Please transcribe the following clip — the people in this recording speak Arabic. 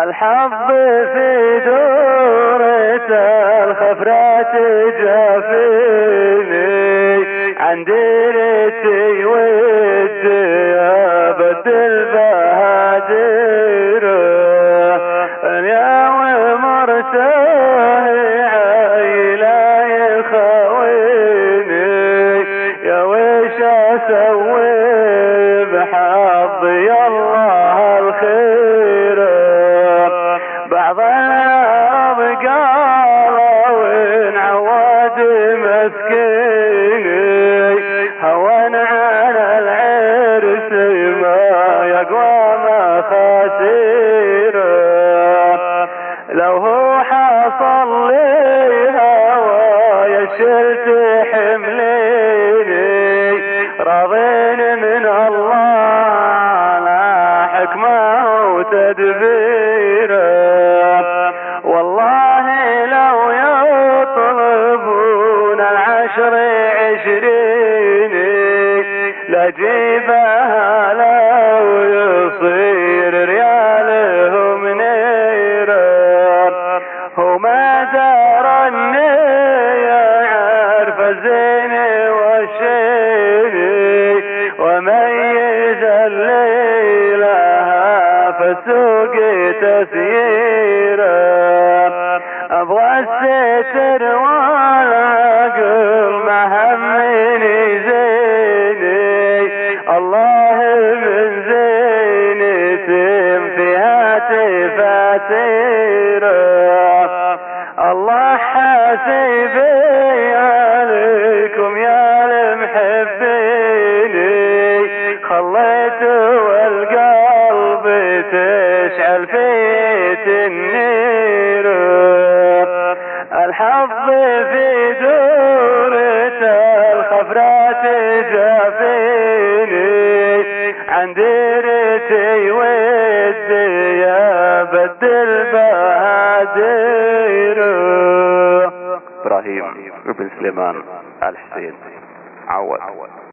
الحظ في دورة الخفرات جافيني عن ديرتي ودي ابد البهادر يا ومرتاهي عيلا يخويني يا وش اسوي بحظي الله الخير بعض العرب قالوا ان عواد مسكيني هون على العرس ما يقوى مخاسيره لو هو حصل لي هوايا شلت حمليني راضين من الله لا حكمه وتدبيره والله لو يطلبون العشر عشريني لجيبها لو يصير ريالهم نيره هو ما دار اني يعرف الزين والشيني وميز الليلة فالسوق تسييره ابغى الستر والعقل ما همني زيني الله من زينتم فيها تفاسيره الله حاسبي عليكم يا المحبيني خليتوا القلب تشعل في النير الحظ في دورة الخفرات جافيني عن ديرتي ودي يا بد البهادر. إبراهيم بن سليمان آل حسين عوض.